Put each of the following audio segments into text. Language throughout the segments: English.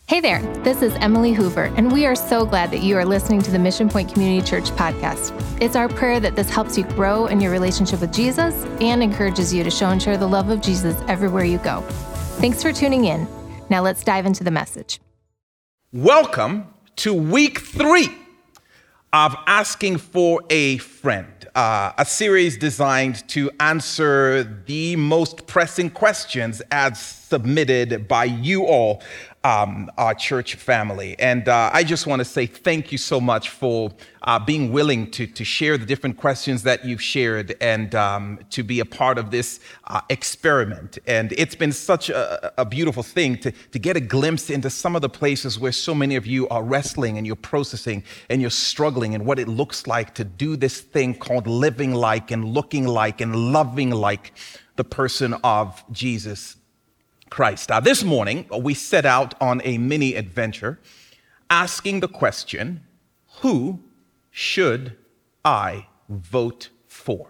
Hey there, this is Emily Hoover, and we are so glad that you are listening to the Mission Point Community Church podcast. It's our prayer that this helps you grow in your relationship with Jesus and encourages you to show and share the love of Jesus everywhere you go. Thanks for tuning in. Now let's dive into the message. Welcome to week 3 of Asking for a Friend, a series designed to answer the most pressing questions as submitted by you all, our church family. And I just want to say thank you so much for being willing to share the different questions that you've shared and to be a part of this experiment. And it's been such a beautiful thing to get a glimpse into some of the places where so many of you are wrestling and you're processing and you're struggling and what it looks like to do this thing called living like and looking like and loving like the person of Jesus Christ. This morning, we set out on a mini adventure asking the question, who should I vote for?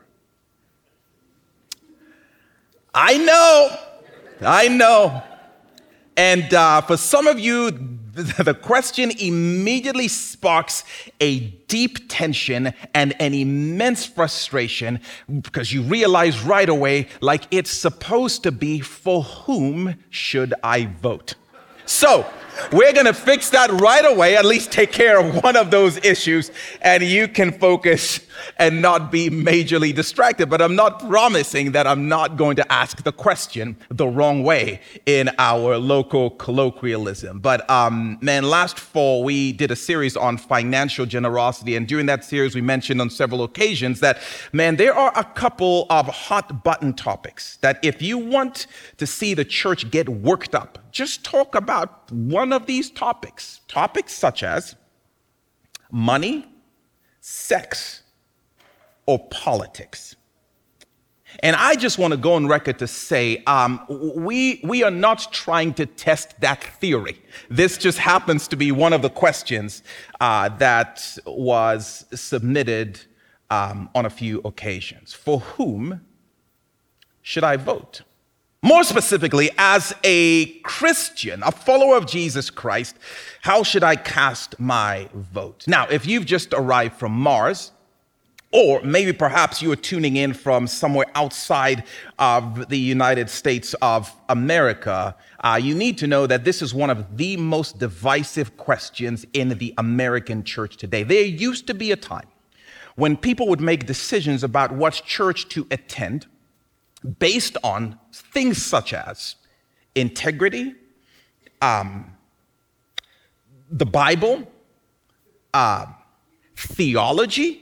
I know. And for some of you, the question immediately sparks a deep tension and an immense frustration because you realize right away, like it's supposed to be, for whom should I vote? So we're going to fix that right away, at least take care of one of those issues, and you can focus and not be majorly distracted. But I'm not promising that I'm not going to ask the question the wrong way in our local colloquialism. But last fall we did a series on financial generosity, and during that series we mentioned on several occasions that, there are a couple of hot button topics that if you want to see the church get worked up, just talk about one of these topics. Topics such as money, sex, or politics. And I just want to go on record to say we are not trying to test that theory. This just happens to be one of the questions that was submitted on a few occasions. For whom should I vote? More specifically, as a Christian, a follower of Jesus Christ, how should I cast my vote? Now, if you've just arrived from Mars, or maybe perhaps you are tuning in from somewhere outside of the United States of America, you need to know that this is one of the most divisive questions in the American church today. There used to be a time when people would make decisions about what church to attend based on things such as integrity, the Bible, theology.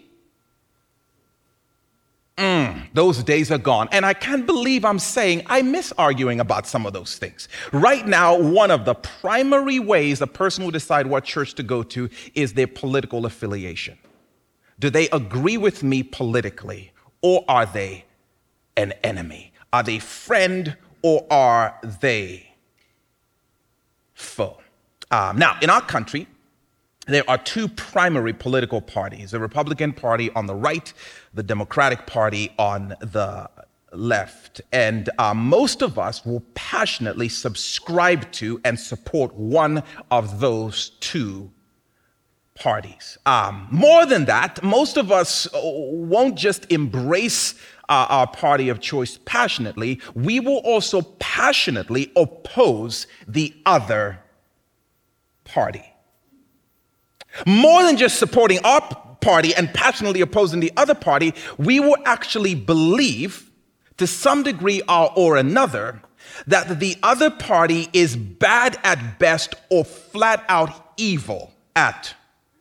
Those days are gone. And I can't believe I'm saying I miss arguing about some of those things. Right now, one of the primary ways a person will decide what church to go to is their political affiliation. Do they agree with me politically, or are they an enemy? Are they friend, or are they foe? Now, in our country, there are two primary political parties, the Republican Party on the right, the Democratic Party on the left. And most of us will passionately subscribe to and support one of those two parties. More than that, most of us won't just embrace our party of choice passionately, we will also passionately oppose the other party. More than just supporting our party and passionately opposing the other party, we will actually believe, to some degree or another, that the other party is bad at best or flat out evil at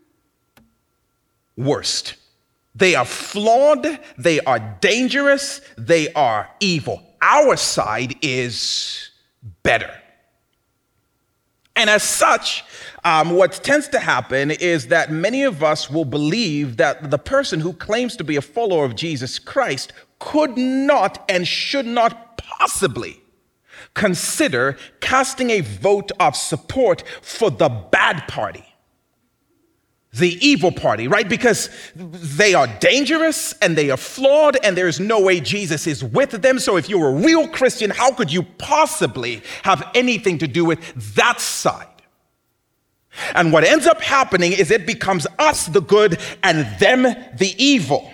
worst. They are flawed, they are dangerous, they are evil. Our side is better. And as such, what tends to happen is that many of us will believe that the person who claims to be a follower of Jesus Christ could not and should not possibly consider casting a vote of support for the bad party, the evil party, right? Because they are dangerous and they are flawed and there's no way Jesus is with them. So if you're a real Christian, how could you possibly have anything to do with that side And what ends up happening is it becomes us the good and them the evil.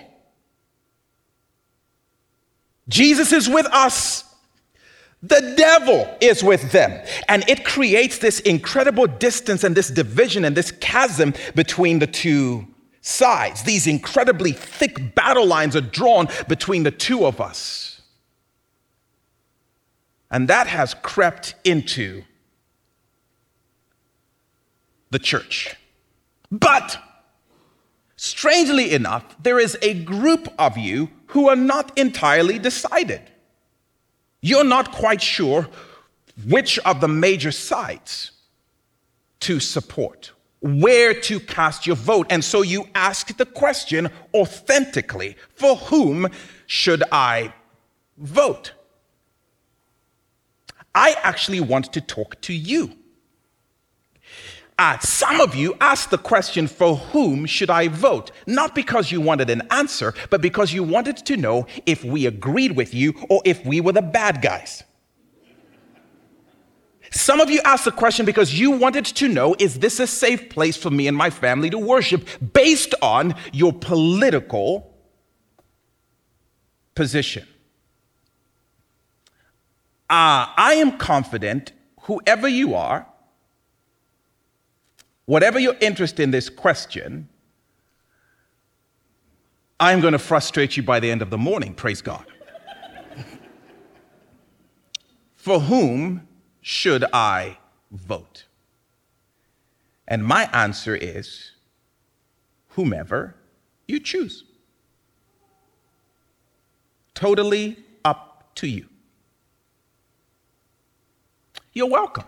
Jesus is with us. The devil is with them. And it creates this incredible distance and this division and this chasm between the two sides. These incredibly thick battle lines are drawn between the two of us. And that has crept into the church. But strangely enough, there is a group of you who are not entirely decided. You're not quite sure which of the major sides to support, where to cast your vote. And so you ask the question authentically, for whom should I vote? I actually want to talk to you. Some of you asked the question, for whom should I vote? Not because you wanted an answer, but because you wanted to know if we agreed with you or if we were the bad guys. Some of you asked the question because you wanted to know, is this a safe place for me and my family to worship based on your political position? I am confident, whoever you are, whatever your interest in this question, I'm going to frustrate you by the end of the morning, praise God. For whom should I vote? And my answer is, whomever you choose. Totally up to you. You're welcome.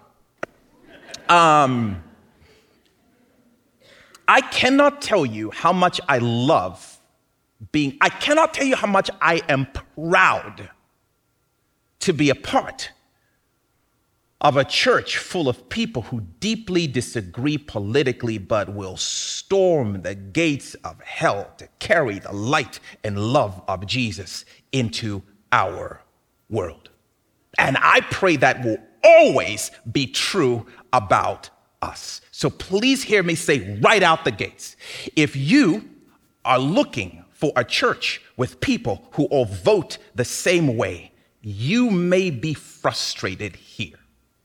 I cannot tell you how much I love I cannot tell you how much I am proud to be a part of a church full of people who deeply disagree politically, but will storm the gates of hell to carry the light and love of Jesus into our world. And I pray that will always be true about us. So please hear me say right out the gates, if you are looking for a church with people who all vote the same way, you may be frustrated here.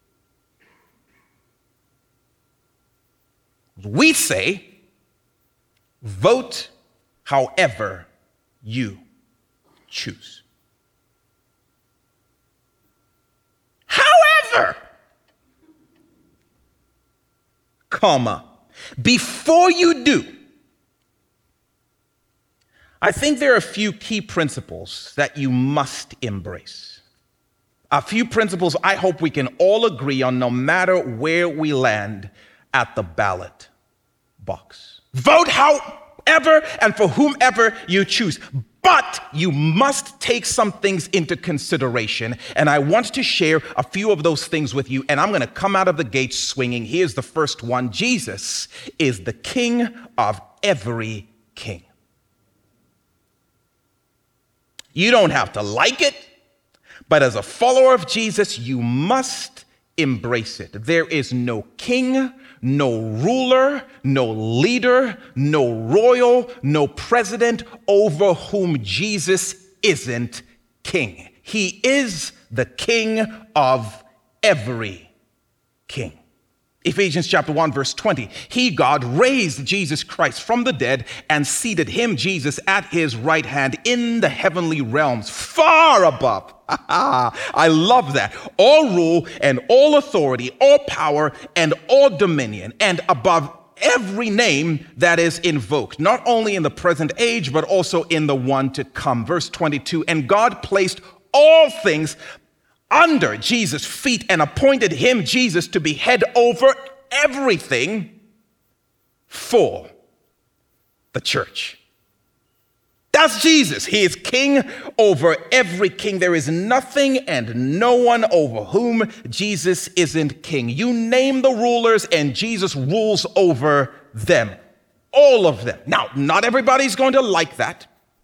We say, vote however you choose. However, before you do, I think there are a few key principles that you must embrace. A few principles I hope we can all agree on no matter where we land at the ballot box. Vote however and for whomever you choose. But you must take some things into consideration, and I want to share a few of those things with you, and I'm going to come out of the gate swinging. Here's the first one. Jesus is the King of every king. You don't have to like it, but as a follower of Jesus, you must embrace it. There is no king, no ruler, no leader, no royal, no president over whom Jesus isn't king. He is the King of every king. Ephesians chapter 1, verse 20. He, God, raised Jesus Christ from the dead and seated him, Jesus, at his right hand in the heavenly realms, far above. I love that. All rule and all authority, all power and all dominion, and above every name that is invoked, not only in the present age, but also in the one to come. Verse 22, and God placed all things under Jesus' feet and appointed him, Jesus, to be head over everything for the church. That's Jesus. He is king over every king. There is nothing and no one over whom Jesus isn't king. You name the rulers and Jesus rules over them. All of them. Now, not everybody's going to like that.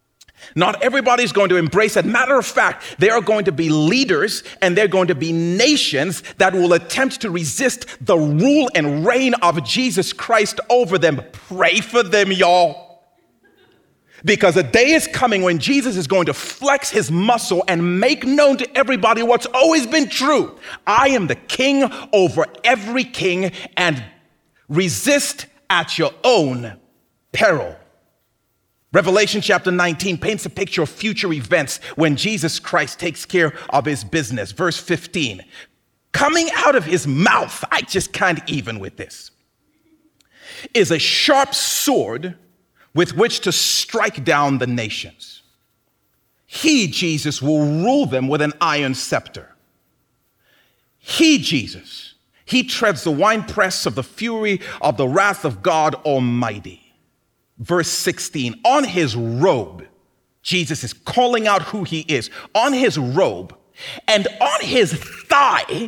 Not everybody's going to embrace it. Matter of fact, there are going to be leaders and there are going to be nations that will attempt to resist the rule and reign of Jesus Christ over them. Pray for them, y'all. Because a day is coming when Jesus is going to flex his muscle and make known to everybody what's always been true. I am the king over every king, and resist at your own peril. Revelation chapter 19 paints a picture of future events when Jesus Christ takes care of his business. Verse 15, coming out of his mouth, I just can't even with this, is a sharp sword with which to strike down the nations. He, Jesus, will rule them with an iron scepter. He, Jesus, he treads the winepress of the fury of the wrath of God Almighty. Verse 16, on his robe, Jesus is calling out who he is. On his robe and on his thigh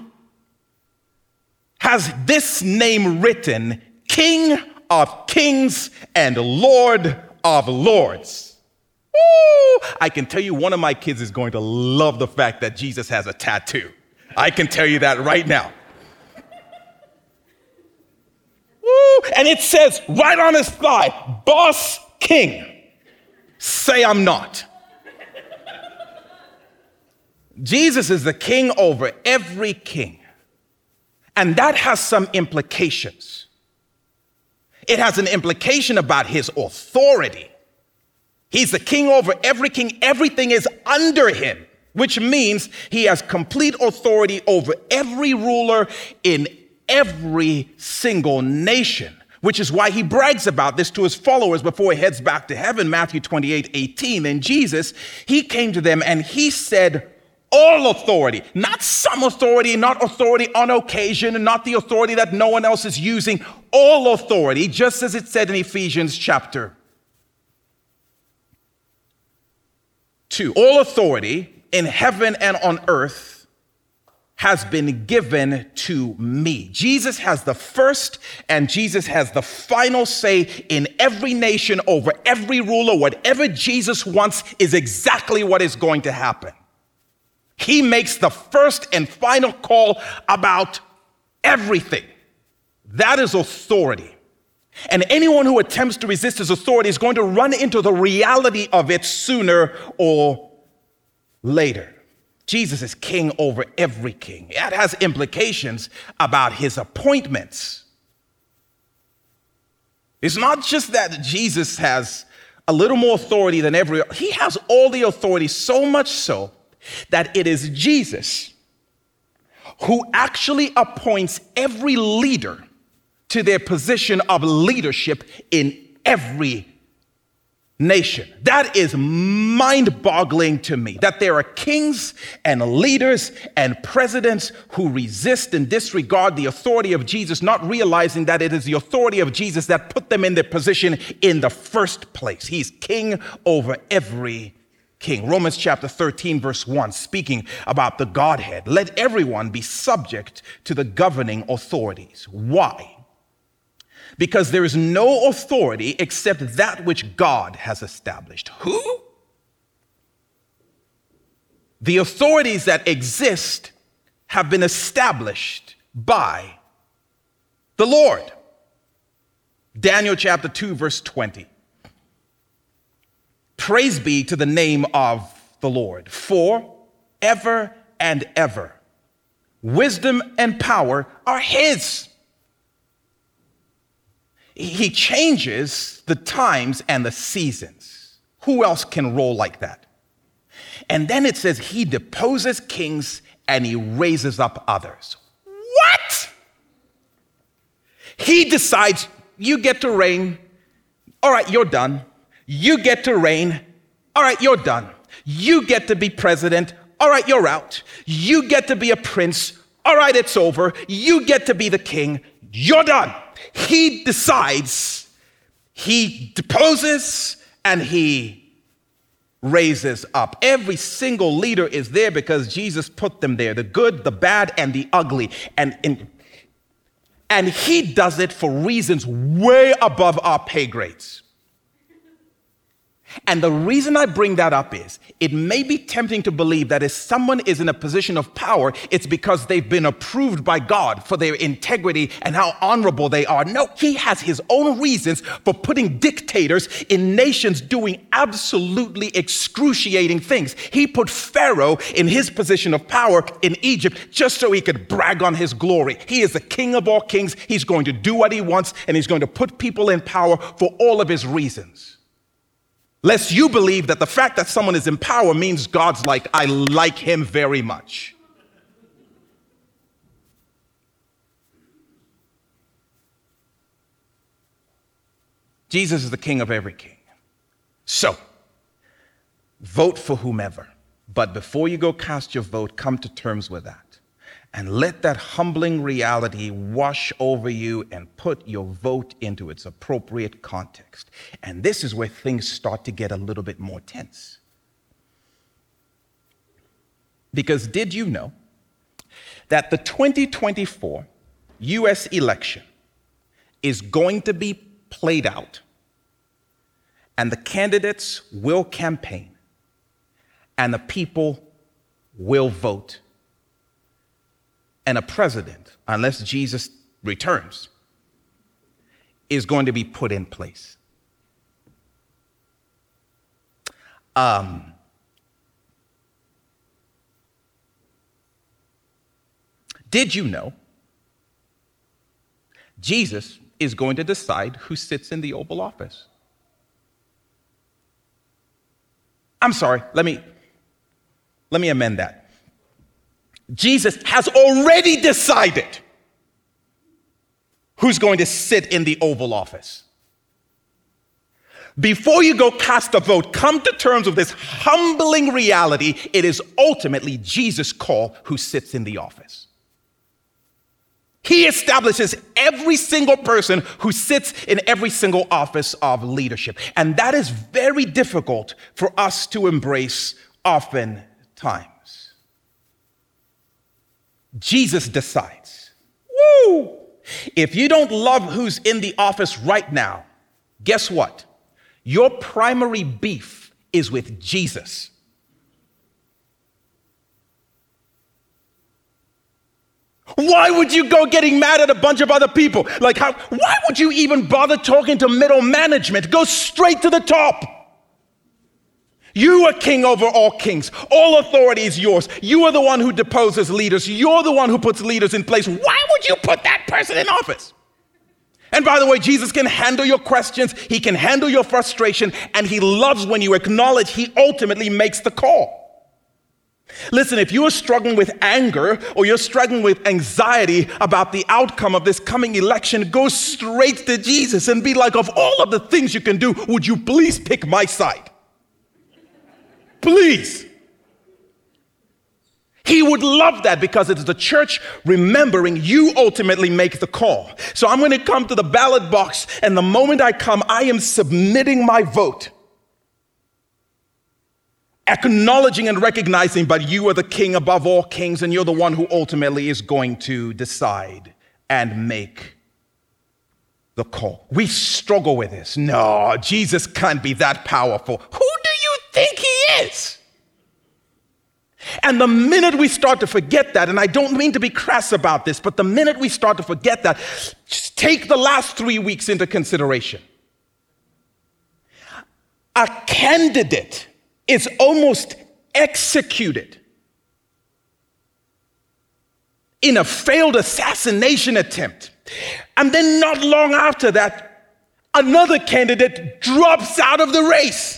has this name written, King of Kings and Lord of Lords. Woo! I can tell you one of my kids is going to love the fact that Jesus has a tattoo. I can tell you that right now. Woo! And it says right on his thigh, Boss King. Say I'm not. Jesus is the king over every king. And that has some implications. It has an implication about his authority. He's the king over every king. Everything is under him, which means he has complete authority over every ruler in every single nation, which is why he brags about this to his followers before he heads back to heaven, Matthew 28:18. And Jesus, he came to them and he said, all authority, not some authority, not authority on occasion, and not the authority that no one else is using, all authority, just as it said in Ephesians chapter 2. All authority in heaven and on earth has been given to me. Jesus has the first and Jesus has the final say in every nation, over every ruler. Whatever Jesus wants is exactly what is going to happen. He makes the first and final call about everything. That is authority. And anyone who attempts to resist his authority is going to run into the reality of it sooner or later. Jesus is king over every king. It has implications about his appointments. It's not just that Jesus has a little more authority than he has all the authority, so much so that it is Jesus who actually appoints every leader to their position of leadership in every nation. That is mind-boggling to me, that there are kings and leaders and presidents who resist and disregard the authority of Jesus, not realizing that it is the authority of Jesus that put them in their position in the first place. He's king over every king. Romans chapter 13, verse 1, speaking about the Godhead. Let everyone be subject to the governing authorities. Why? Because there is no authority except that which God has established. Who? The authorities that exist have been established by the Lord. Daniel chapter 2, verse 20. Praise be to the name of the Lord, for ever and ever. Wisdom and power are his. He changes the times and the seasons. Who else can roll like that? And then it says he deposes kings and he raises up others. What? He decides, you get to reign. All right, you're done. You get to reign. All right, you're done. You get to be president. All right, you're out. You get to be a prince. All right, it's over. You get to be the king. You're done. He decides, he deposes, and he raises up. Every single leader is there because Jesus put them there, the good, the bad, and the ugly. And he does it for reasons way above our pay grades. And the reason I bring that up is it may be tempting to believe that if someone is in a position of power, it's because they've been approved by God for their integrity and how honorable they are. No, he has his own reasons for putting dictators in nations doing absolutely excruciating things. He put Pharaoh in his position of power in Egypt just so he could brag on his glory. He is the king of all kings. He's going to do what he wants, and he's going to put people in power for all of his reasons. Lest you believe that the fact that someone is in power means God's like, I like him very much. Jesus is the king of every king. So, vote for whomever. But before you go cast your vote, come to terms with that. And let that humbling reality wash over you and put your vote into its appropriate context. And this is where things start to get a little bit more tense. Because did you know that the 2024 US election is going to be played out, and the candidates will campaign, and the people will vote? And a president, unless Jesus returns, is going to be put in place. Did you know Jesus is going to decide who sits in the Oval Office? I'm sorry, let me amend that. Jesus has already decided who's going to sit in the Oval Office. Before you go cast a vote, come to terms with this humbling reality. It is ultimately Jesus' call who sits in the office. He establishes every single person who sits in every single office of leadership. And that is very difficult for us to embrace oftentimes. Jesus decides. Woo! If you don't love who's in the office right now, guess what? Your primary beef is with Jesus. Why would you go getting mad at a bunch of other people? Why would you even bother talking to middle management? Go straight to the top. You are king over all kings. All authority is yours. You are the one who deposes leaders. You're the one who puts leaders in place. Why would you put that person in office? And by the way, Jesus can handle your questions. He can handle your frustration. And he loves when you acknowledge he ultimately makes the call. Listen, if you are struggling with anger or you're struggling with anxiety about the outcome of this coming election, go straight to Jesus and be like, of all of the things you can do, would you please pick my side? Please. He would love that because it's the church remembering you ultimately make the call. So I'm going to come to the ballot box, and the moment I come, I am submitting my vote, acknowledging and recognizing, but you are the king above all kings, and you're the one who ultimately is going to decide and make the call. We struggle with this. No, Jesus can't be that powerful. Who do you think he is? And the minute we start to forget that, and I don't mean to be crass about this, but the minute we start to forget that, just take the last 3 weeks into consideration. A candidate is almost executed in a failed assassination attempt. And then not long after that, another candidate drops out of the race.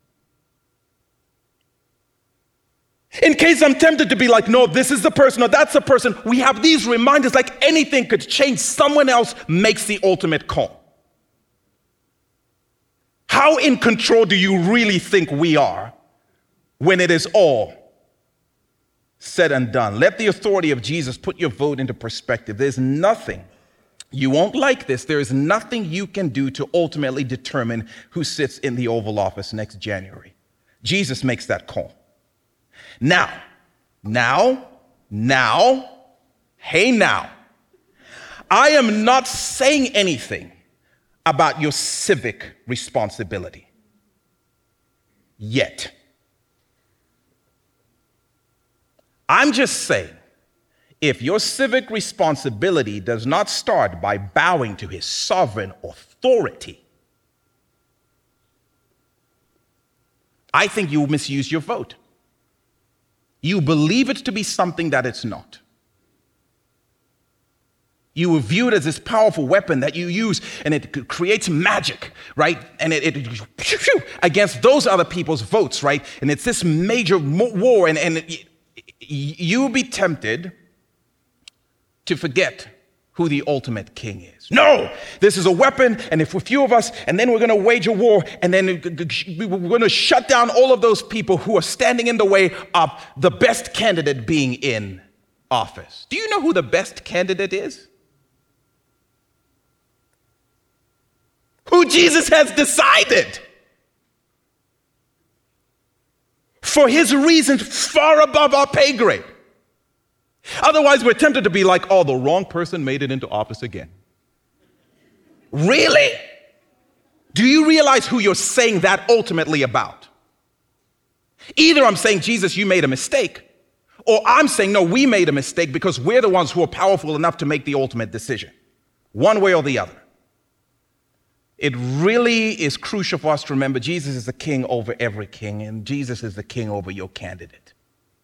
In case I'm tempted to be like, no, this is the person or that's the person, we have these reminders like anything could change. Someone else makes the ultimate call. How in control do you really think we are when it is all said and done? Let the authority of Jesus put your vote into perspective. There's nothing, you won't like this, there is nothing you can do to ultimately determine who sits in the Oval Office next January. Jesus makes that call. Now, I am not saying anything about your civic responsibility. yet. I'm just saying, if your civic responsibility does not start by bowing to his sovereign authority, I think you misuse your vote. You believe it to be something that it's not. You will view it as this powerful weapon that you use, and it creates magic, right? And it against those other people's votes, right? And it's this major war, and you'll be tempted to forget who the ultimate king is. No, this is a weapon, and if a few of us, and then we're going to wage a war, and then we're going to shut down all of those people who are standing in the way of the best candidate being in office. Do you know who the best candidate is? Who Jesus has decided, for his reasons far above our pay grade. Otherwise, we're tempted to be like, oh, the wrong person made it into office again. Really? Do you realize who you're saying that ultimately about? Either I'm saying, Jesus, you made a mistake, or I'm saying, no, we made a mistake because we're the ones who are powerful enough to make the ultimate decision. One way or the other. It really is crucial for us to remember Jesus is the king over every king, and Jesus is the king over your candidate.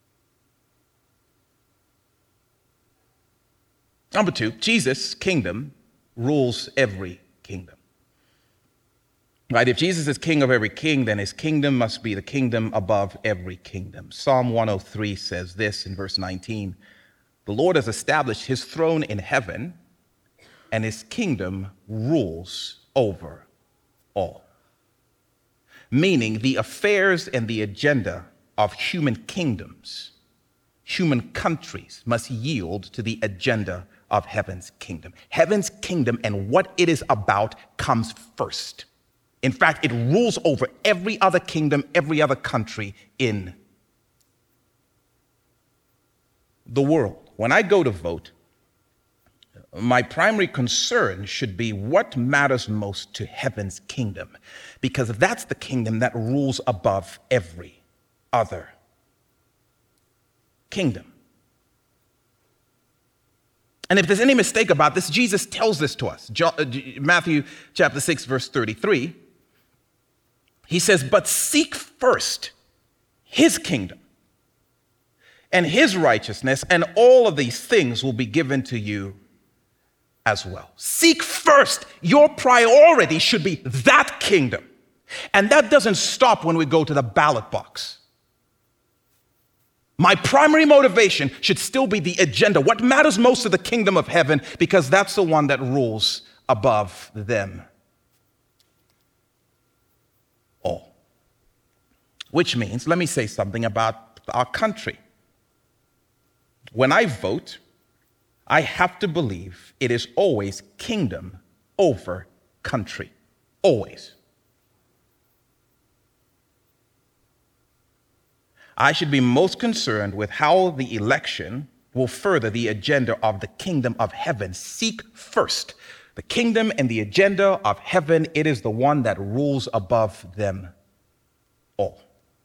Number two, Jesus' kingdom rules every kingdom. Right? If Jesus is king of every king, then his kingdom must be the kingdom above every kingdom. Psalm 103 says this in verse 19, "The Lord has established his throne in heaven, and his kingdom rules over all." Meaning the affairs and the agenda of human kingdoms, human countries must yield to the agenda of heaven's kingdom. Heaven's kingdom and what it is about comes first. In fact, it rules over every other kingdom, every other country in the world. When I go to vote, my primary concern should be what matters most to heaven's kingdom, because that's the kingdom that rules above every other kingdom. And if there's any mistake about this, Jesus tells this to us. Matthew chapter 6, verse 33. He says, "But seek first his kingdom and his righteousness, and all of these things will be given to you as well." Seek first. Your priority should be that kingdom. And that doesn't stop when we go to the ballot box. My primary motivation should still be the agenda. What matters most to the kingdom of heaven, because that's the one that rules above them all. Which means, let me say something about our country. When I vote, I have to believe it is always kingdom over country. Always. I should be most concerned with how the election will further the agenda of the kingdom of heaven. Seek first the kingdom and the agenda of heaven. It is the one that rules above them all.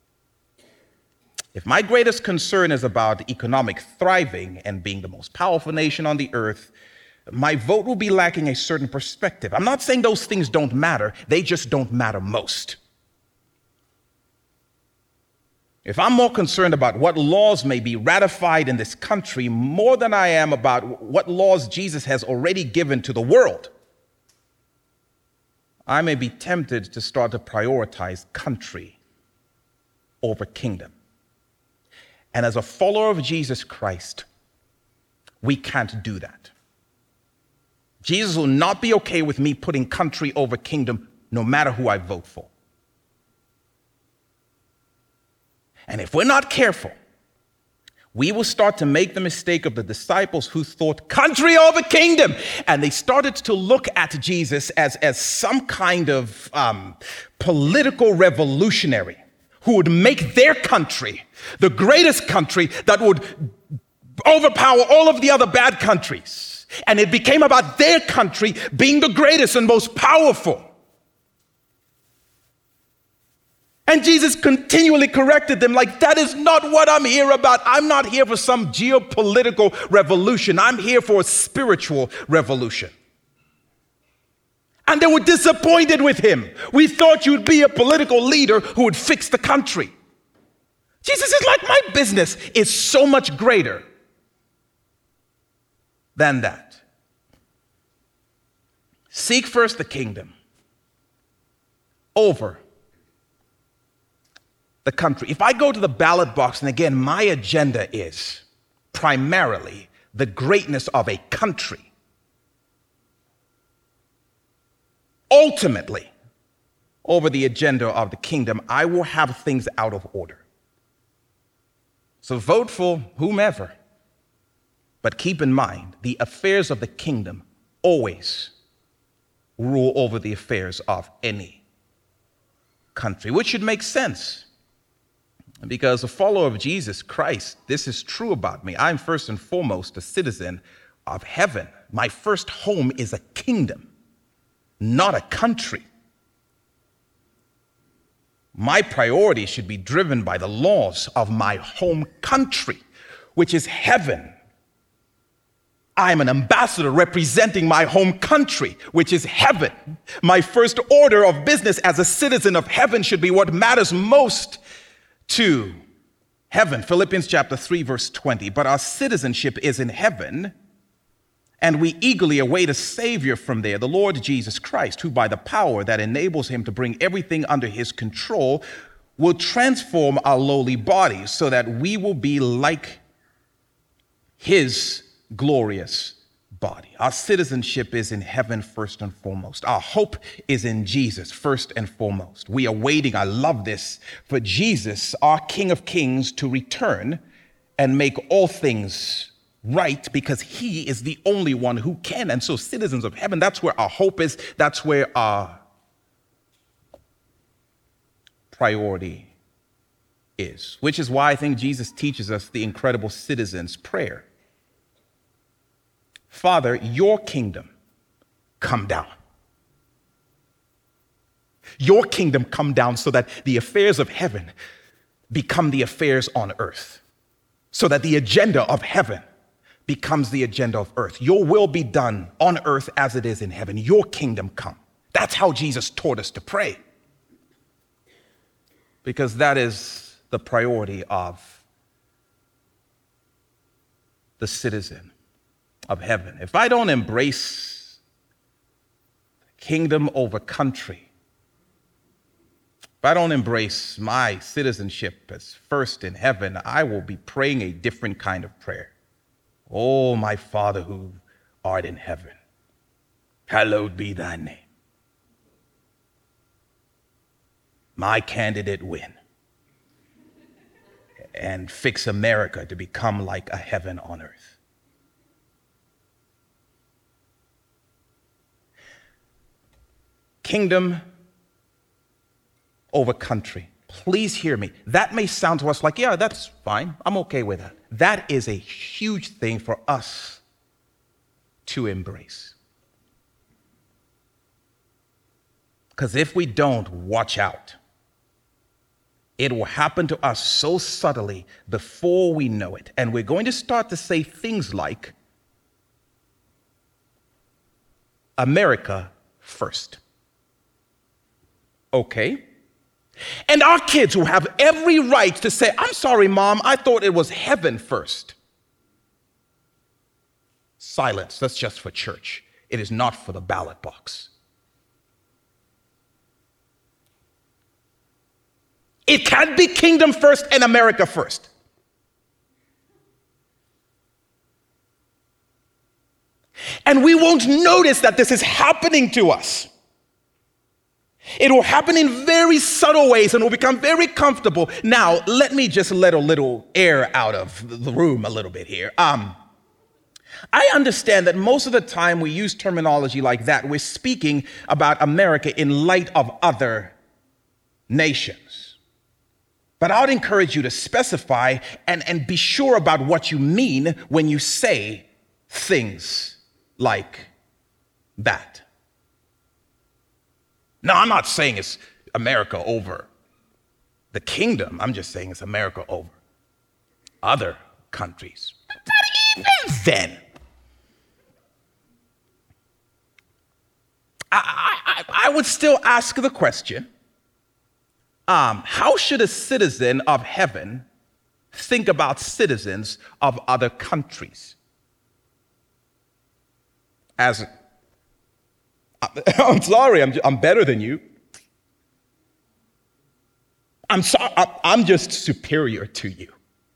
If my greatest concern is about economic thriving and being the most powerful nation on the earth, my vote will be lacking a certain perspective. I'm not saying those things don't matter. They just don't matter most. If I'm more concerned about what laws may be ratified in this country more than I am about what laws Jesus has already given to the world, I may be tempted to start to prioritize country over kingdom. And as a follower of Jesus Christ, we can't do that. Jesus will not be okay with me putting country over kingdom, no matter who I vote for. And if we're not careful, we will start to make the mistake of the disciples who thought country over kingdom. And they started to look at Jesus as some kind of political revolutionary who would make their country the greatest country that would overpower all of the other bad countries. And it became about their country being the greatest and most powerful. And Jesus continually corrected them, like, that is not what I'm here about. I'm not here for some geopolitical revolution. I'm here for a spiritual revolution. And they were disappointed with him. We thought you'd be a political leader who would fix the country. Jesus is like, my business is so much greater than that. Seek first the kingdom over the country. If I go to the ballot box, and again, my agenda is primarily the greatness of a country, ultimately, over the agenda of the kingdom, I will have things out of order. So vote for whomever, but keep in mind, the affairs of the kingdom always rule over the affairs of any country, which should make sense. Because a follower of Jesus Christ, this is true about me. I'm first and foremost a citizen of heaven. My first home is a kingdom, not a country. My priority should be driven by the laws of my home country, which is heaven. I'm an ambassador representing my home country, which is heaven. My first order of business as a citizen of heaven should be what matters most to heaven. Philippians chapter 3, verse 20. But our citizenship is in heaven, and we eagerly await a Savior from there, the Lord Jesus Christ, who by the power that enables him to bring everything under his control will transform our lowly bodies so that we will be like his glorious body. Our citizenship is in heaven first and foremost. Our hope is in Jesus first and foremost. We are waiting, I love this, for Jesus, our King of Kings, to return and make all things right, because he is the only one who can. And so citizens of heaven, that's where our hope is. That's where our priority is, which is why I think Jesus teaches us the incredible citizen's prayer. Father, your kingdom come down. Your kingdom come down so that the affairs of heaven become the affairs on earth, so that the agenda of heaven becomes the agenda of earth. Your will be done on earth as it is in heaven. Your kingdom come. That's how Jesus taught us to pray, because that is the priority of the citizen of heaven. If I don't embrace kingdom over country, if I don't embrace my citizenship as first in heaven, I will be praying a different kind of prayer. Oh, my Father who art in heaven, hallowed be thy name. My candidate win, and fix America to become like a heaven on earth. Kingdom over country. Please hear me. That may sound to us like, yeah, that's fine. I'm okay with that. That is a huge thing for us to embrace. Because if we don't watch out, it will happen to us so subtly before we know it. And we're going to start to say things like, America first. Okay? And our kids who have every right to say, I'm sorry, Mom, I thought it was heaven first. Silence, that's just for church. It is not for the ballot box. It can be kingdom first and America first. And we won't notice that this is happening to us. It will happen in very subtle ways and we'll become very comfortable. Now, let me just let a little air out of the room a little bit here. I understand that most of the time we use terminology like that, we're speaking about America in light of other nations. But I would encourage you to specify and be sure about what you mean when you say things like that. Now, I'm not saying it's America over the kingdom, I'm just saying it's America over other countries. But even then, I would still ask the question, how should a citizen of heaven think about citizens of other countries? I'm sorry, I'm better than you. I'm sorry, I'm just superior to you.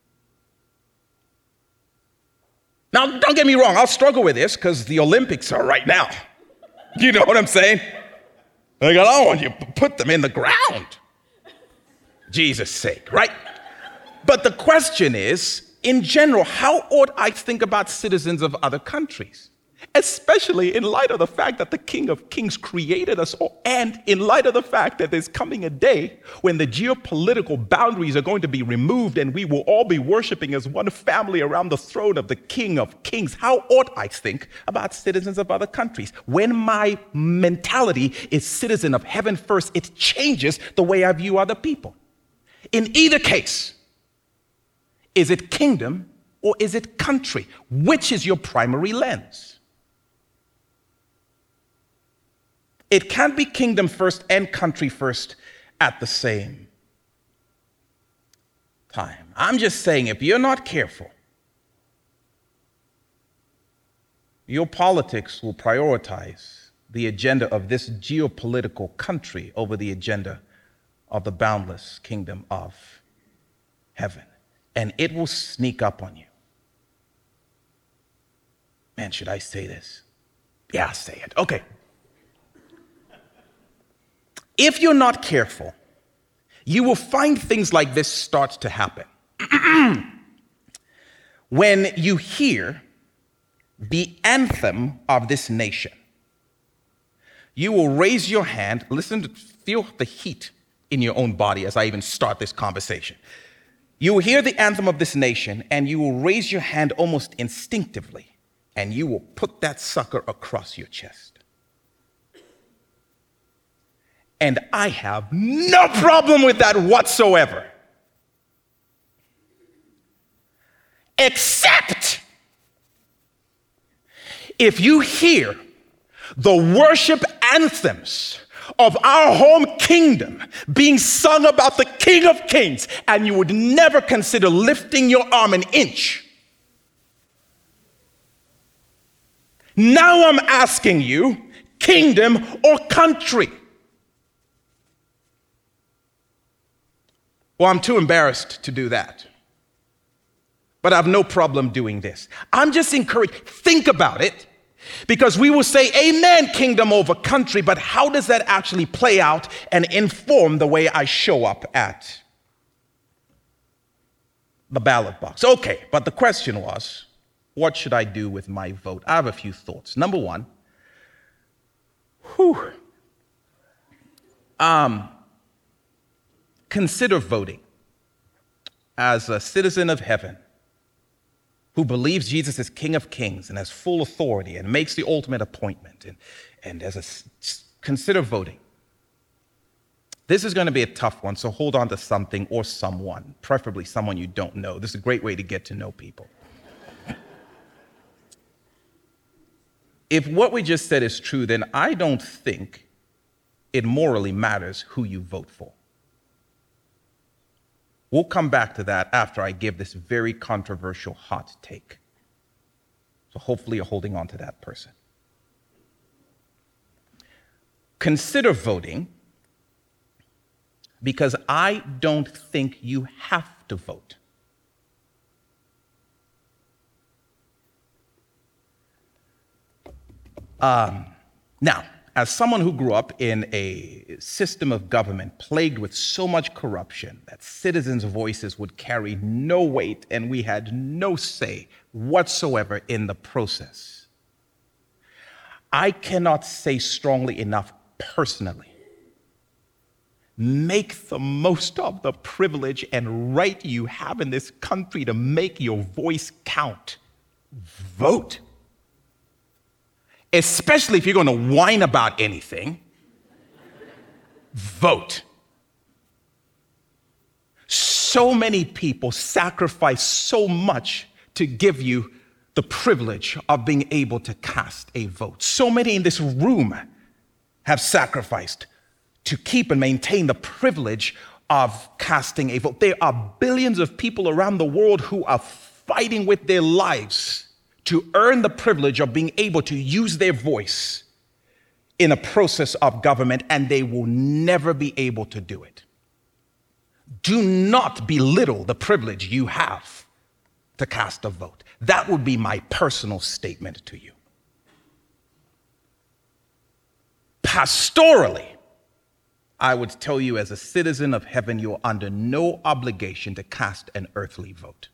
Now, don't get me wrong, I'll struggle with this because the Olympics are right now. You know what I'm saying? Like, I don't want you to put them in the ground. Jesus' sake, right? But the question is, in general, how ought I think about citizens of other countries? Especially in light of the fact that the King of Kings created us all, and in light of the fact that there's coming a day when the geopolitical boundaries are going to be removed and we will all be worshiping as one family around the throne of the King of Kings. How ought I think about citizens of other countries? When my mentality is citizen of heaven first, it changes the way I view other people. In either case, is it kingdom or is it country? Which is your primary lens? It can't be kingdom first and country first at the same time. I'm just saying, if you're not careful, your politics will prioritize the agenda of this geopolitical country over the agenda of the boundless kingdom of heaven. And it will sneak up on you. Man, should I say this? Yeah, say it. Okay. If you're not careful, you will find things like this start to happen. When you hear the anthem of this nation, you will raise your hand, feel the heat in your own body as I even start this conversation. You will hear the anthem of this nation, and you will raise your hand almost instinctively, and you will put that sucker across your chest. And I have no problem with that whatsoever. Except if you hear the worship anthems of our home kingdom being sung about the King of Kings, and you would never consider lifting your arm an inch. Now I'm asking you, kingdom or country? Well, I'm too embarrassed to do that. But I have no problem doing this. I'm just encouraged, think about it, because we will say, amen, kingdom over country, but how does that actually play out and inform the way I show up at the ballot box? Okay, but the question was, what should I do with my vote? I have a few thoughts. Number one, consider voting as a citizen of heaven who believes Jesus is King of Kings and has full authority and makes the ultimate appointment. Consider voting. This is going to be a tough one, so hold on to something or someone, preferably someone you don't know. This is a great way to get to know people. If what we just said is true, then I don't think it morally matters who you vote for. We'll come back to that after I give this very controversial hot take. So hopefully you're holding on to that person. Consider voting because I don't think you have to vote. Now, as someone who grew up in a system of government plagued with so much corruption that citizens' voices would carry no weight and we had no say whatsoever in the process, I cannot say strongly enough personally, make the most of the privilege and right you have in this country to make your voice count. Vote. Especially if you're going to whine about anything, vote. So many people sacrifice so much to give you the privilege of being able to cast a vote. So many in this room have sacrificed to keep and maintain the privilege of casting a vote. There are billions of people around the world who are fighting with their lives to earn the privilege of being able to use their voice in a process of government, and they will never be able to do it. Do not belittle the privilege you have to cast a vote. That would be my personal statement to you. Pastorally, I would tell you as a citizen of heaven, you're under no obligation to cast an earthly vote.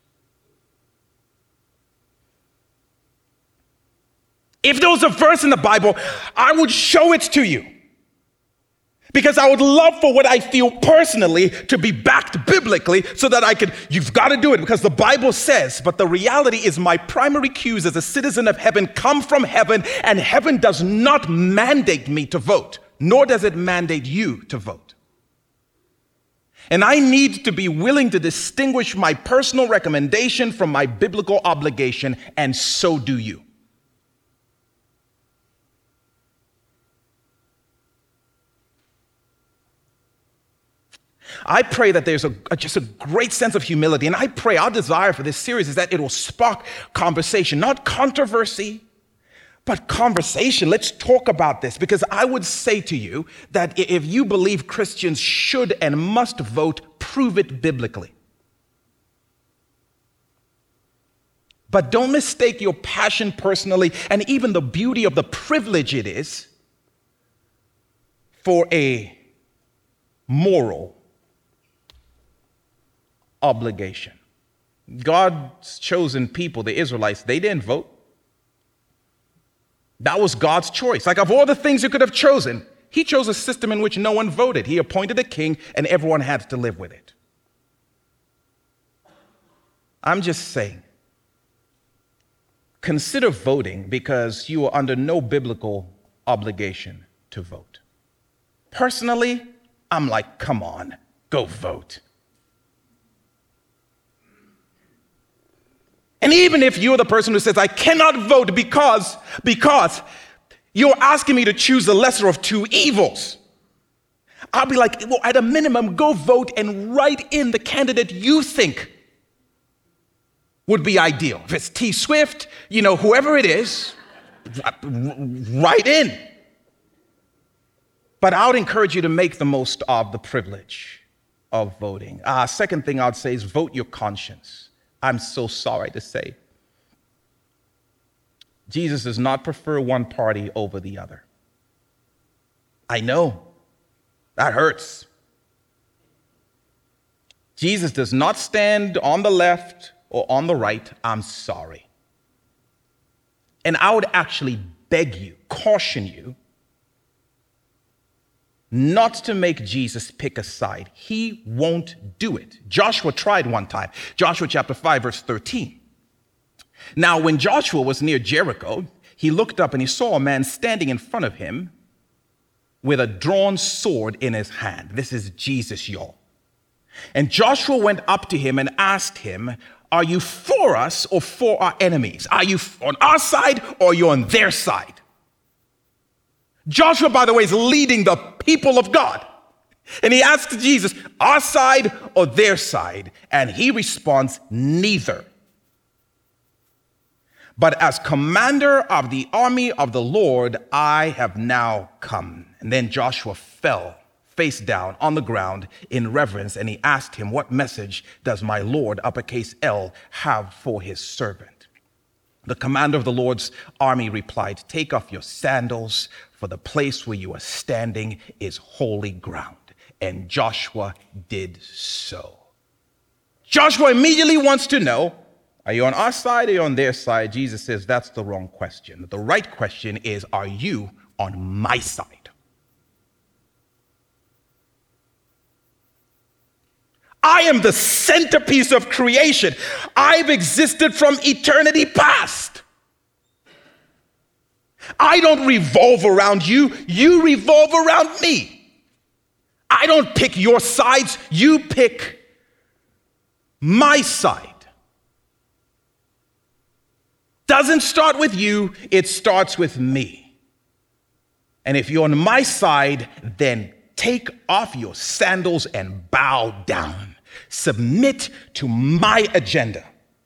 If there was a verse in the Bible, I would show it to you. Because I would love for what I feel personally to be backed biblically so that you've got to do it because the Bible says, but the reality is my primary cues as a citizen of heaven come from heaven, and heaven does not mandate me to vote, nor does it mandate you to vote. And I need to be willing to distinguish my personal recommendation from my biblical obligation, and so do you. I pray that there's just a great sense of humility, and I pray our desire for this series is that it will spark conversation, not controversy, but conversation. Let's talk about this, because I would say to you that if you believe Christians should and must vote, prove it biblically. But don't mistake your passion personally and even the beauty of the privilege it is for a moral obligation. God's chosen people, the Israelites, they didn't vote. That was God's choice. Like, of all the things you could have chosen, he chose a system in which no one voted. He appointed a king and everyone had to live with it. I'm just saying, consider voting because you are under no biblical obligation to vote. Personally, I'm like, come on, go vote. And even if you're the person who says, I cannot vote because you're asking me to choose the lesser of two evils, I'll be like, well, at a minimum, go vote and write in the candidate you think would be ideal. If it's T. Swift, whoever it is, write in. But I would encourage you to make the most of the privilege of voting. Second thing I'd say is vote your conscience. I'm so sorry to say, Jesus does not prefer one party over the other. I know, that hurts. Jesus does not stand on the left or on the right. I'm sorry. And I would actually beg you, caution you, not to make Jesus pick a side. He won't do it. Joshua tried one time. Joshua chapter 5, verse 13. Now, when Joshua was near Jericho, he looked up and he saw a man standing in front of him with a drawn sword in his hand. This is Jesus, y'all. And Joshua went up to him and asked him, are you for us or for our enemies? Are you on our side or are you on their side? Joshua, by the way, is leading the people of God. And he asks Jesus, our side or their side? And he responds, neither. But as commander of the army of the Lord, I have now come. And then Joshua fell face down on the ground in reverence, and he asked him, what message does my Lord, uppercase L, have for his servant? The commander of the Lord's army replied, take off your sandals, for the place where you are standing is holy ground. And Joshua did so. Joshua immediately wants to know, are you on our side or are you on their side? Jesus says, that's the wrong question. The right question is, are you on my side? I am the centerpiece of creation. I've existed from eternity past. I don't revolve around you. You revolve around me. I don't pick your sides. You pick my side. Doesn't start with you, it starts with me. And if you're on my side, then take off your sandals and bow down. Submit to my agenda.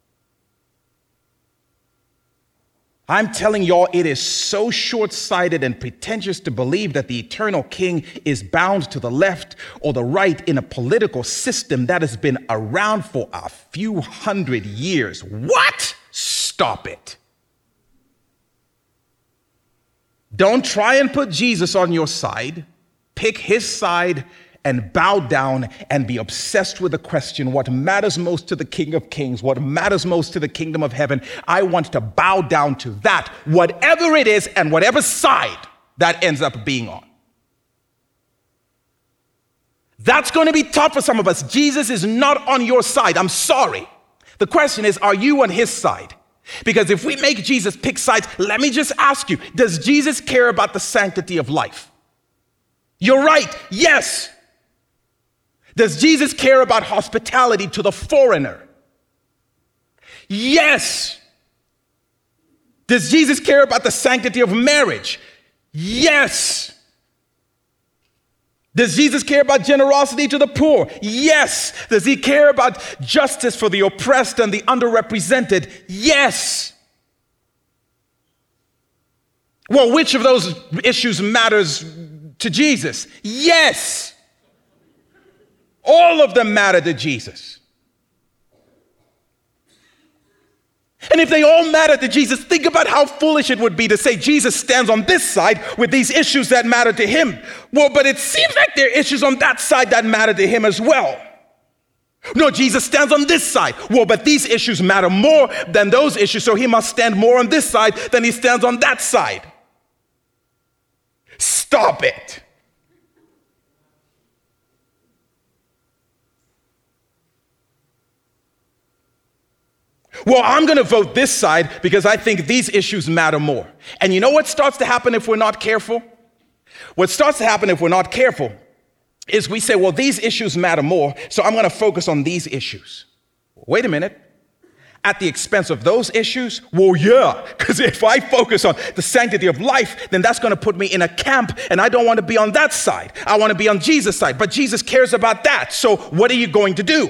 I'm telling y'all, it is so short-sighted and pretentious to believe that the eternal king is bound to the left or the right in a political system that has been around for a few hundred years. What? Stop it. Don't try and put Jesus on your side. Pick his side and bow down and be obsessed with the question, what matters most to the King of Kings? What matters most to the kingdom of heaven? I want to bow down to that, whatever it is and whatever side that ends up being on. That's going to be tough for some of us. Jesus is not on your side. I'm sorry. The question is, are you on his side? Because if we make Jesus pick sides, let me just ask you, does Jesus care about the sanctity of life? You're right. Yes. Does Jesus care about hospitality to the foreigner? Yes. Does Jesus care about the sanctity of marriage? Yes. Does Jesus care about generosity to the poor? Yes. Does he care about justice for the oppressed and the underrepresented? Yes. Well, which of those issues matters to Jesus? Yes. All of them matter to Jesus. And if they all matter to Jesus, think about how foolish it would be to say Jesus stands on this side with these issues that matter to him. Well, but it seems like there are issues on that side that matter to him as well. No, Jesus stands on this side. Well, but these issues matter more than those issues, so he must stand more on this side than he stands on that side. Stop it. Well, I'm going to vote this side because I think these issues matter more. And you know what starts to happen if we're not careful? What starts to happen if we're not careful is we say, well, these issues matter more, so I'm going to focus on these issues. Wait a minute. At the expense of those issues? Well, yeah, because if I focus on the sanctity of life, then that's going to put me in a camp, and I don't want to be on that side. I want to be on Jesus' side, but Jesus cares about that. So what are you going to do?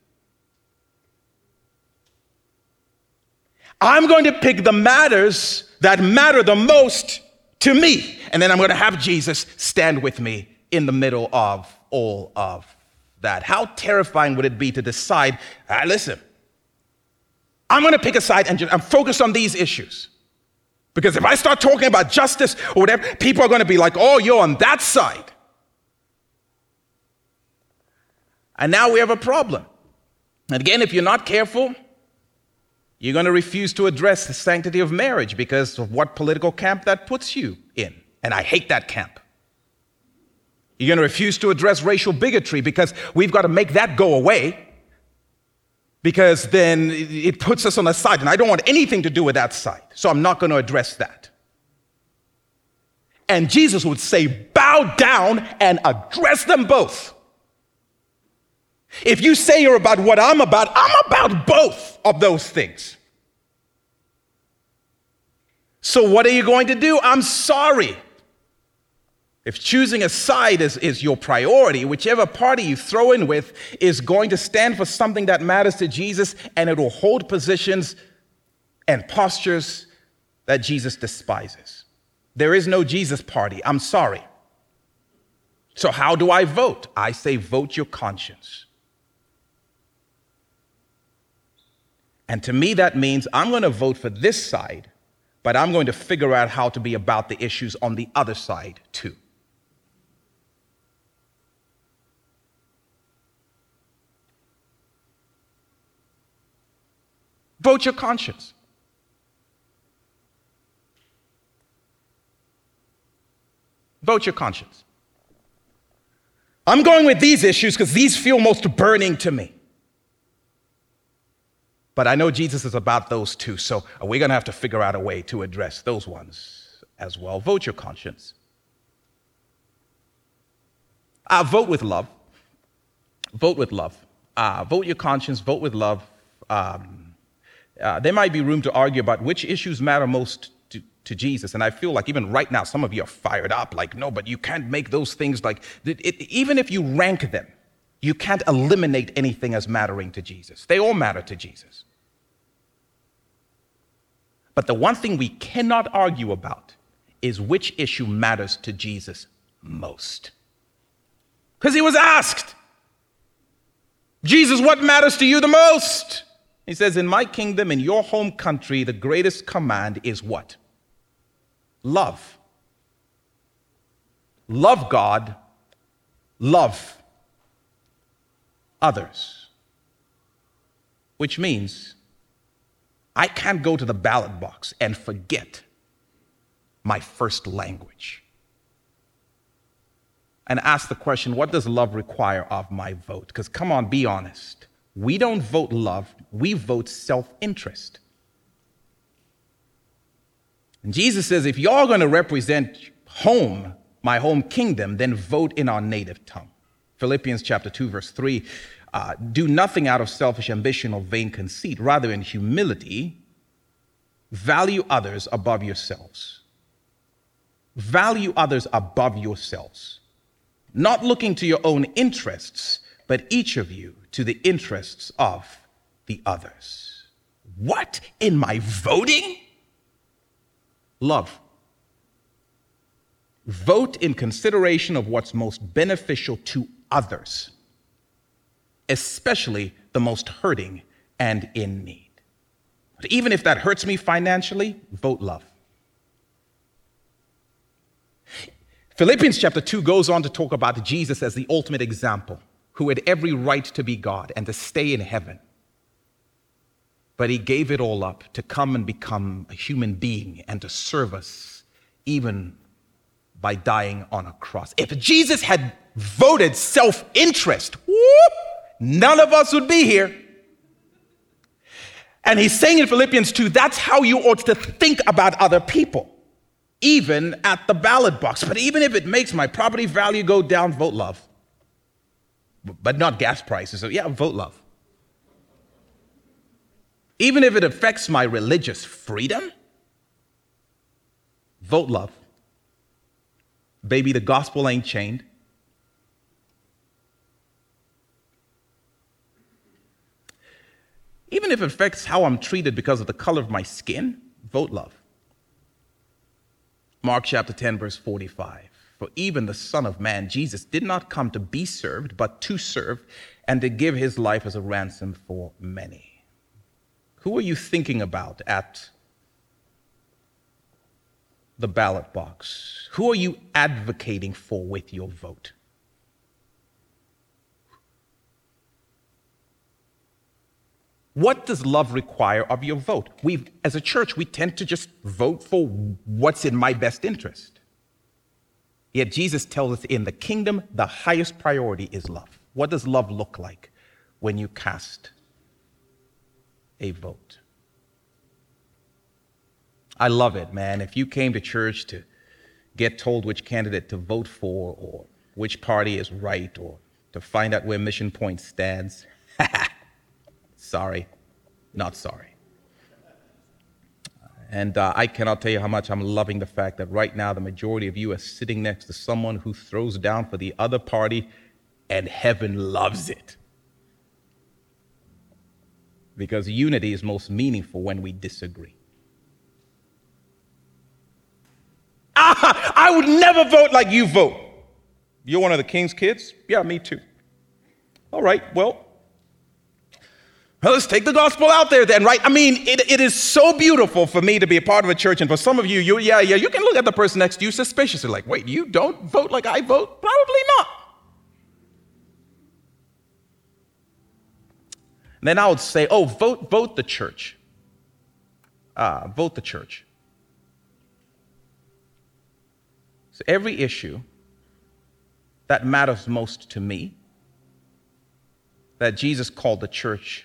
I'm going to pick the matters that matter the most to me. And then I'm going to have Jesus stand with me in the middle of all of that. How terrifying would it be to decide, listen, I'm going to pick a side and I'm focused on these issues. Because if I start talking about justice or whatever, people are going to be like, oh, you're on that side. And now we have a problem. And again, if you're not careful, you're going to refuse to address the sanctity of marriage because of what political camp that puts you in. And I hate that camp. You're going to refuse to address racial bigotry because we've got to make that go away because then it puts us on the side. And I don't want anything to do with that side. So I'm not going to address that. And Jesus would say, bow down and address them both. If you say you're about what I'm about both of those things. So what are you going to do? I'm sorry. If choosing a side is your priority, whichever party you throw in with is going to stand for something that matters to Jesus, and it will hold positions and postures that Jesus despises. There is no Jesus party. I'm sorry. So how do I vote? I say vote your conscience. And to me, that means I'm going to vote for this side, but I'm going to figure out how to be about the issues on the other side too. Vote your conscience. Vote your conscience. I'm going with these issues because these feel most burning to me. But I know Jesus is about those too, so we're going to have to figure out a way to address those ones as well. Vote your conscience. Vote with love. Vote with love. Vote your conscience, vote with love. There might be room to argue about which issues matter most to Jesus. And I feel like even right now, some of you are fired up, like, no, but you can't make those things like, even if you rank them, you can't eliminate anything as mattering to Jesus. They all matter to Jesus. But the one thing we cannot argue about is which issue matters to Jesus most. Because he was asked, Jesus, what matters to you the most? He says, in my kingdom, in your home country, the greatest command is what? Love. Love God, love others. Which means I can't go to the ballot box and forget my first language and ask the question, what does love require of my vote? Because come on, be honest. We don't vote love, we vote self-interest. And Jesus says, if y'all going to represent home, my home kingdom, then vote in our native tongue. Philippians chapter 2, verse 3, do nothing out of selfish ambition or vain conceit. Rather, in humility, value others above yourselves. Value others above yourselves. Not looking to your own interests, but each of you to the interests of the others. What? In my voting? Love. Vote in consideration of what's most beneficial to others, especially the most hurting and in need. But even if that hurts me financially, vote love. Philippians chapter 2 goes on to talk about Jesus as the ultimate example, who had every right to be God and to stay in heaven. But he gave it all up to come and become a human being and to serve us, even by dying on a cross. If Jesus had voted self-interest, none of us would be here. And he's saying in Philippians 2, that's how you ought to think about other people, even at the ballot box. But even if it makes my property value go down, vote love. But not gas prices. So yeah, vote love. Even if it affects my religious freedom, vote love. Baby, the gospel ain't chained. Even if it affects how I'm treated because of the color of my skin, vote love. Mark chapter 10, verse 45. For even the Son of Man, Jesus, did not come to be served, but to serve and to give his life as a ransom for many. Who are you thinking about at the ballot box? Who are you advocating for with your vote? What does love require of your vote? As a church, we tend to just vote for what's in my best interest. Yet Jesus tells us in the kingdom, the highest priority is love. What does love look like when you cast a vote? I love it, man. If you came to church to get told which candidate to vote for or which party is right or to find out where Mission Point stands, sorry, not sorry. And I cannot tell you how much I'm loving the fact that right now the majority of you are sitting next to someone who throws down for the other party, and heaven loves it. Because unity is most meaningful when we disagree. I would never vote like you vote. You're one of the king's kids? Yeah, me too. All right, well, let's take the gospel out there then, right? I mean, it is so beautiful for me to be a part of a church, and for some of you, you can look at the person next to you suspiciously, like, wait, you don't vote like I vote? Probably not. And then I would say, oh, vote the church. Vote the church. So every issue that matters most to me, that Jesus called the church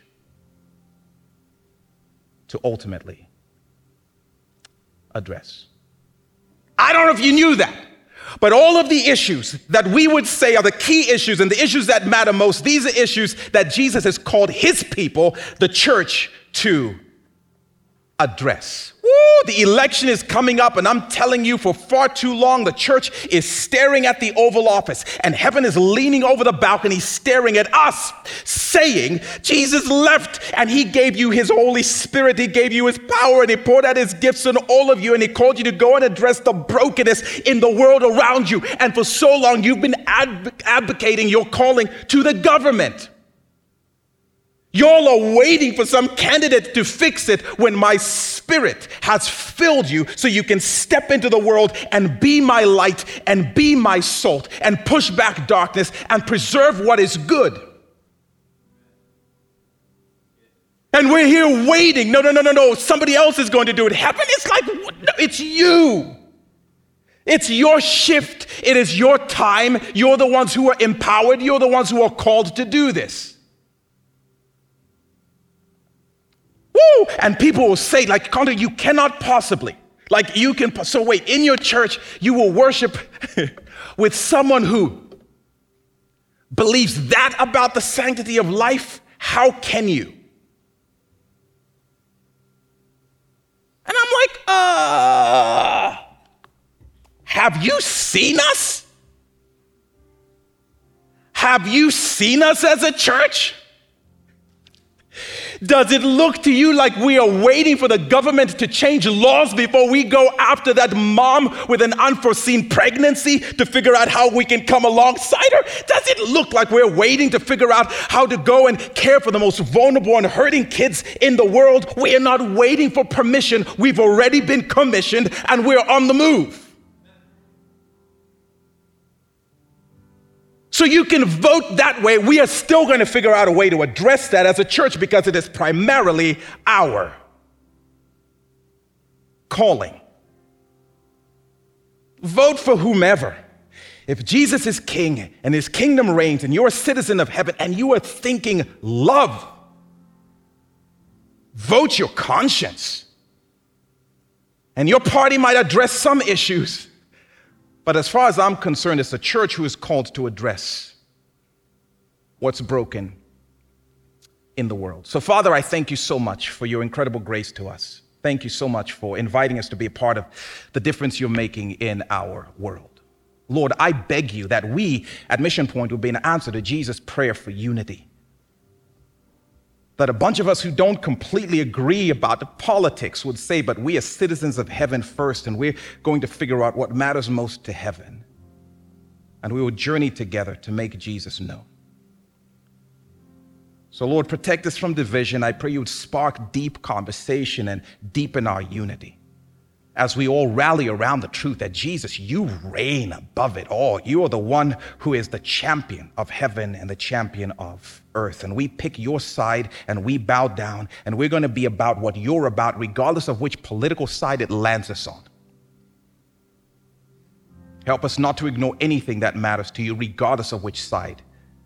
to ultimately address. I don't know if you knew that, But all of the issues that we would say are the key issues and the issues that matter most, these are issues that Jesus has called his people, the church, to address. Woo, the election is coming up, and I'm telling you, for far too long, the church is staring at the Oval Office, and heaven is leaning over the balcony, staring at us, saying, Jesus left, and he gave you his Holy Spirit, he gave you his power, and he poured out his gifts on all of you, and he called you to go and address the brokenness in the world around you. And for so long, you've been advocating your calling to the government. Y'all are waiting for some candidate to fix it when my Spirit has filled you so you can step into the world and be my light and be my salt and push back darkness and preserve what is good. And we're here waiting. No. Somebody else is going to do it. Heaven is like, no, it's you. It's your shift. It is your time. You're the ones who are empowered. You're the ones who are called to do this. Woo! And people will say, like, Conor, you cannot possibly. Like, you can. So wait, in your church, you will worship with someone who believes that about the sanctity of life? How can you? And I'm like, have you seen us? Have you seen us as a church? Does it look to you like we are waiting for the government to change laws before we go after that mom with an unforeseen pregnancy to figure out how we can come alongside her? Does it look like we're waiting to figure out how to go and care for the most vulnerable and hurting kids in the world? We are not waiting for permission. We've already been commissioned and we're on the move. So you can vote that way. We are still going to figure out a way to address that as a church because it is primarily our calling. Vote for whomever. If Jesus is king and his kingdom reigns and you're a citizen of heaven and you are thinking love, vote your conscience. And your party might address some issues. But as far as I'm concerned, it's a church who is called to address what's broken in the world. So, Father, I thank you so much for your incredible grace to us. Thank you so much for inviting us to be a part of the difference you're making in our world. Lord, I beg you that we at Mission Point would be an answer to Jesus' prayer for unity. That a bunch of us who don't completely agree about the politics would say, but we are citizens of heaven first, and we're going to figure out what matters most to heaven. And we will journey together to make Jesus known. So Lord, protect us from division. I pray you would spark deep conversation and deepen our unity as we all rally around the truth that Jesus, you reign above it all. You are the one who is the champion of heaven and the champion of earth. And we pick your side and we bow down, and we're going to be about what you're about, regardless of which political side it lands us on. Help us not to ignore anything that matters to you, regardless of which side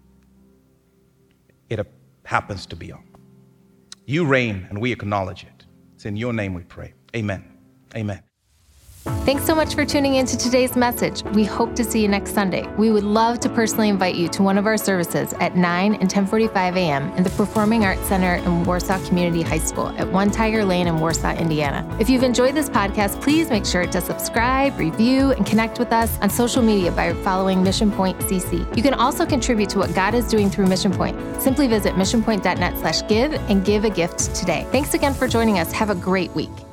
it happens to be on. You reign and we acknowledge it. It's in your name we pray. Amen. Amen. Thanks so much for tuning into today's message. We hope to see you next Sunday. We would love to personally invite you to one of our services at 9 and 10:45 a.m. in the Performing Arts Center in Warsaw Community High School at 1 Tiger Lane in Warsaw, Indiana. If you've enjoyed this podcast, please make sure to subscribe, review, and connect with us on social media by following Mission Point CC. You can also contribute to what God is doing through Mission Point. Simply visit missionpoint.net/give and give a gift today. Thanks again for joining us. Have a great week.